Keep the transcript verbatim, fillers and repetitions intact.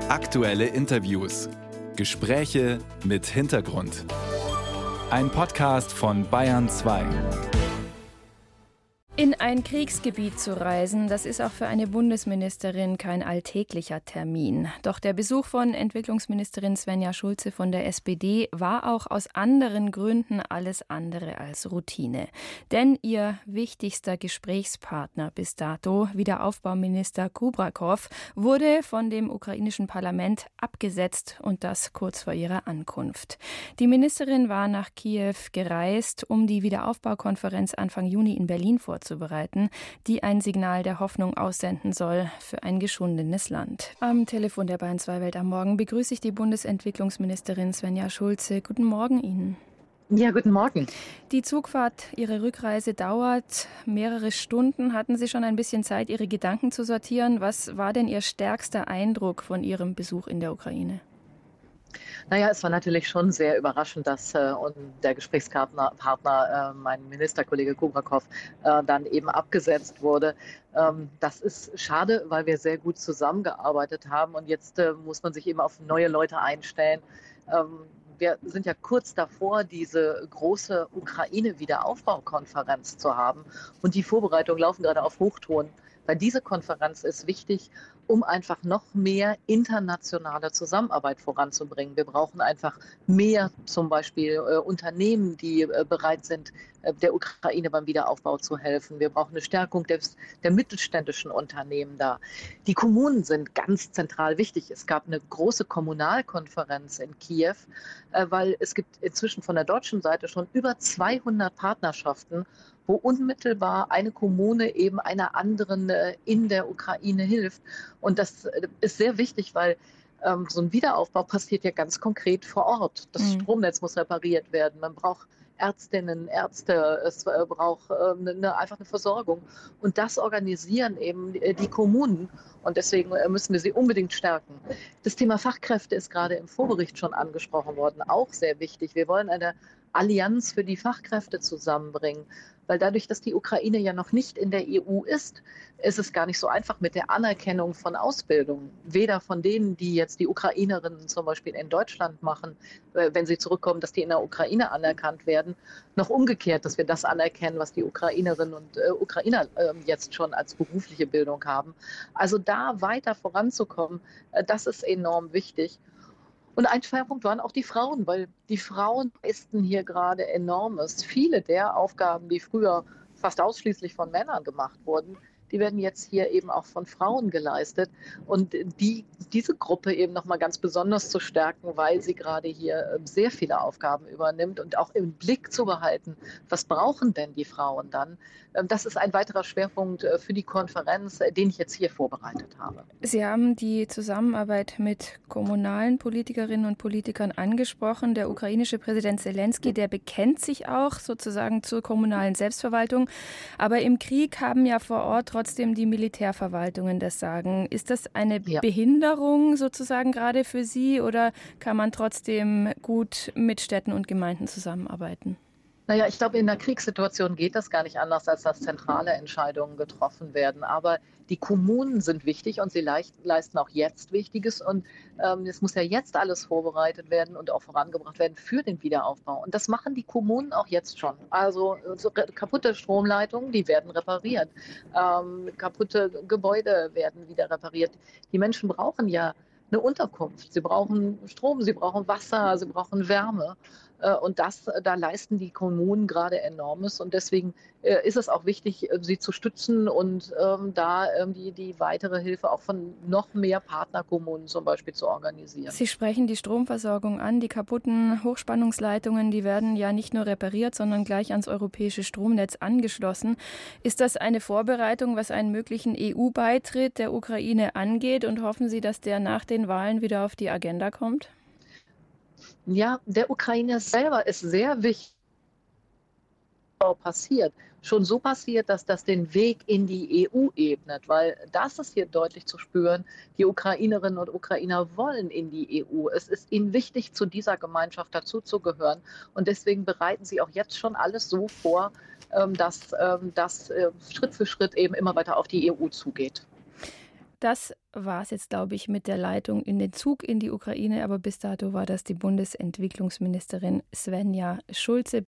Aktuelle Interviews. Gespräche mit Hintergrund. Ein Podcast von Bayern zwei. In ein Kriegsgebiet zu reisen, das ist auch für eine Bundesministerin kein alltäglicher Termin. Doch der Besuch von Entwicklungsministerin Svenja Schulze von der S P D war auch aus anderen Gründen alles andere als Routine. Denn ihr wichtigster Gesprächspartner bis dato, Wiederaufbauminister Kubrakov, wurde von dem ukrainischen Parlament abgesetzt und das kurz vor ihrer Ankunft. Die Ministerin war nach Kiew gereist, um die Wiederaufbaukonferenz Anfang Juni in Berlin vorzubereiten. Zubereiten, die ein Signal der Hoffnung aussenden soll für ein geschundenes Land. Am Telefon der Bayern zwei Welt am Morgen begrüße ich die Bundesentwicklungsministerin Svenja Schulze. Guten Morgen Ihnen. Ja, guten Morgen. Die Zugfahrt, Ihre Rückreise dauert mehrere Stunden. Hatten Sie schon ein bisschen Zeit, Ihre Gedanken zu sortieren? Was war denn Ihr stärkster Eindruck von Ihrem Besuch in der Ukraine? Naja, es war natürlich schon sehr überraschend, dass äh, und der Gesprächspartner, Partner, äh, mein Ministerkollege Kubrakov, äh, dann eben abgesetzt wurde. Ähm, das ist schade, weil wir sehr gut zusammengearbeitet haben und jetzt äh, muss man sich eben auf neue Leute einstellen. Ähm, wir sind ja kurz davor, diese große Ukraine-Wiederaufbaukonferenz zu haben und die Vorbereitungen laufen gerade auf Hochtouren. Weil diese Konferenz ist wichtig, um einfach noch mehr internationale Zusammenarbeit voranzubringen. Wir brauchen einfach mehr zum Beispiel äh, Unternehmen, die äh, bereit sind, äh, der Ukraine beim Wiederaufbau zu helfen. Wir brauchen eine Stärkung des, der mittelständischen Unternehmen da. Die Kommunen sind ganz zentral wichtig. Es gab eine große Kommunalkonferenz in Kiew, äh, weil es gibt inzwischen von der deutschen Seite schon über zweihundert Partnerschaften, wo unmittelbar eine Kommune eben einer anderen in der Ukraine hilft. Und das ist sehr wichtig, weil ähm, so ein Wiederaufbau passiert ja ganz konkret vor Ort. Das mhm. Stromnetz muss repariert werden. Man braucht Ärztinnen, Ärzte, es äh, braucht äh, eine, einfach eine Versorgung. Und das organisieren eben die, die Kommunen. Und deswegen müssen wir sie unbedingt stärken. Das Thema Fachkräfte ist gerade im Vorbericht schon angesprochen worden, auch sehr wichtig. Wir wollen eine Allianz für die Fachkräfte zusammenbringen. Weil dadurch, dass die Ukraine ja noch nicht in der E U ist, ist es gar nicht so einfach mit der Anerkennung von Ausbildung. Weder von denen, die jetzt die Ukrainerinnen zum Beispiel in Deutschland machen, wenn sie zurückkommen, dass die in der Ukraine anerkannt werden, noch umgekehrt, dass wir das anerkennen, was die Ukrainerinnen und äh, Ukrainer äh, jetzt schon als berufliche Bildung haben. Also da weiter voranzukommen, äh, das ist enorm wichtig. Und ein Schwerpunkt waren auch die Frauen, weil die Frauen leisten hier gerade Enormes. Viele der Aufgaben, die früher fast ausschließlich von Männern gemacht wurden, die werden jetzt hier eben auch von Frauen geleistet. Und die, diese Gruppe eben nochmal ganz besonders zu stärken, weil sie gerade hier sehr viele Aufgaben übernimmt und auch im Blick zu behalten, was brauchen denn die Frauen dann? Das ist ein weiterer Schwerpunkt für die Konferenz, den ich jetzt hier vorbereitet habe. Sie haben die Zusammenarbeit mit kommunalen Politikerinnen und Politikern angesprochen. Der ukrainische Präsident Selenskyj, der bekennt sich auch sozusagen zur kommunalen Selbstverwaltung. Aber im Krieg haben ja vor Ort trotzdem die Militärverwaltungen das Sagen. Ist das eine ja. Behinderung sozusagen gerade für Sie oder kann man trotzdem gut mit Städten und Gemeinden zusammenarbeiten? Naja, ich glaube, in einer Kriegssituation geht das gar nicht anders, als dass zentrale Entscheidungen getroffen werden. Aber die Kommunen sind wichtig und sie leisten auch jetzt Wichtiges. Und ähm, es muss ja jetzt alles vorbereitet werden und auch vorangebracht werden für den Wiederaufbau. Und das machen die Kommunen auch jetzt schon. Also so kaputte Stromleitungen, die werden repariert. Ähm, kaputte Gebäude werden wieder repariert. Die Menschen brauchen ja eine Unterkunft. Sie brauchen Strom, sie brauchen Wasser, sie brauchen Wärme. Und das, da leisten die Kommunen gerade Enormes. Und deswegen ist es auch wichtig, sie zu stützen und ähm, da ähm, die, die weitere Hilfe auch von noch mehr Partnerkommunen zum Beispiel zu organisieren. Sie sprechen die Stromversorgung an. Die kaputten Hochspannungsleitungen, die werden ja nicht nur repariert, sondern gleich ans europäische Stromnetz angeschlossen. Ist das eine Vorbereitung, was einen möglichen E U-Beitritt der Ukraine angeht? Und hoffen Sie, dass der nach den Wahlen wieder auf die Agenda kommt? Ja, der Ukraine selber ist sehr wichtig, was passiert. Schon so passiert, dass das den Weg in die E U ebnet, weil das ist hier deutlich zu spüren. Die Ukrainerinnen und Ukrainer wollen in die E U. Es ist ihnen wichtig, zu dieser Gemeinschaft dazuzugehören. Und deswegen bereiten sie auch jetzt schon alles so vor, dass das Schritt für Schritt eben immer weiter auf die E U zugeht. Das war es jetzt, glaube ich, mit der Leitung in den Zug in die Ukraine. Aber bis dato war das die Bundesentwicklungsministerin Svenja Schulze.